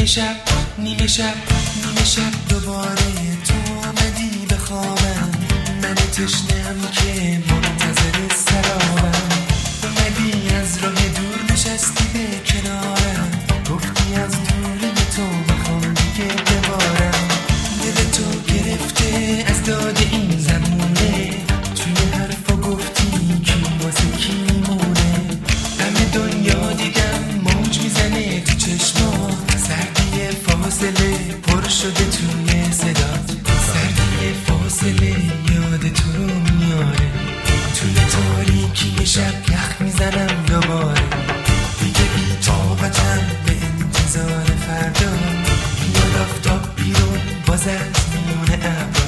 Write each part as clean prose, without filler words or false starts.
نیمه شب دوباره تو اومدی به خوابم. من تشنم که منتظر سرابم. اومدی از راه دور نشستی به کنارم. گفتی از دوری تو بخوام دیگه ببارم. دل تو گرفته از داد این زمونه. توی حرفا گفتی کی واسه کی میمونه. همه دنیا دیدم موج میزنه تو چشما. سردی فاصله پر شده توی صدات. سردی فاصله یاد تو رو میاره. توی تاریکی شب یخ میزنم دوباره. دیگه بی طاقتم به انتظار فردا. میاد آفتاب بیرون باز از میونه ابرا.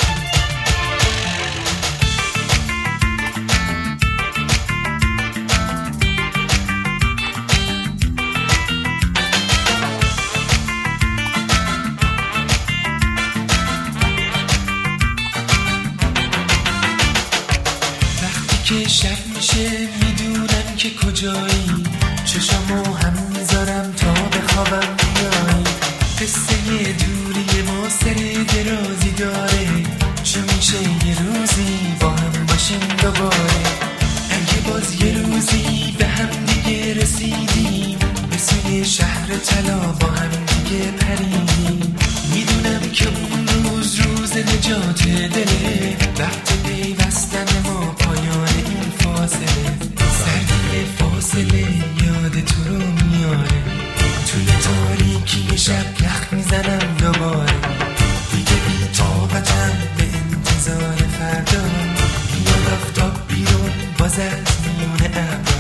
که شب میشه میدونم که کجایی. چشمو هم میذارم تا بخوابم بیایی. قصه دوری ما سر درازی داره. چه میشه یه روزی با هم باشیم دوباره. اگه باز یه روزی به هم دیگه رسیدیم. به سوی شهر طلا با هم دیگه پریدیم. میدونم که اون روز نجات دله. وقت پیوستن ما پایان این فاصله. سردی فاصله یاد تو رو میاره. توی تاریکی شب یخ میزنم دوباره. دیگه بی طاقتم به انتظار فردا. میاد آفتاب بیرون باز از میونه ابرا.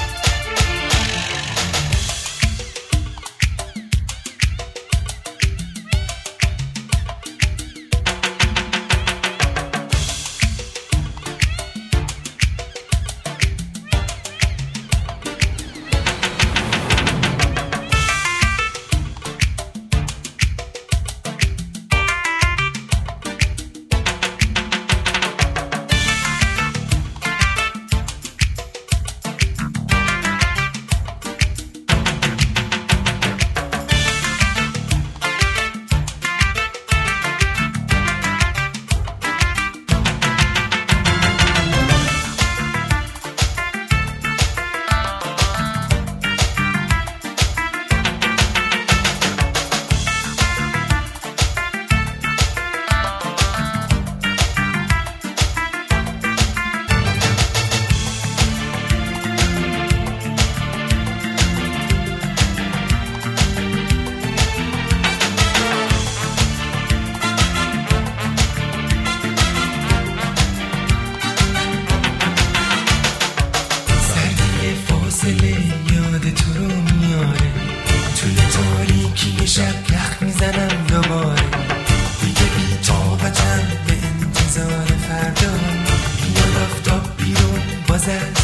یاد تو رو میاره. توی تاریکی شب یخ میزنم دوباره. دیگه بی طاقتم به انتظار فردا. میاد آفتاب بیرون باز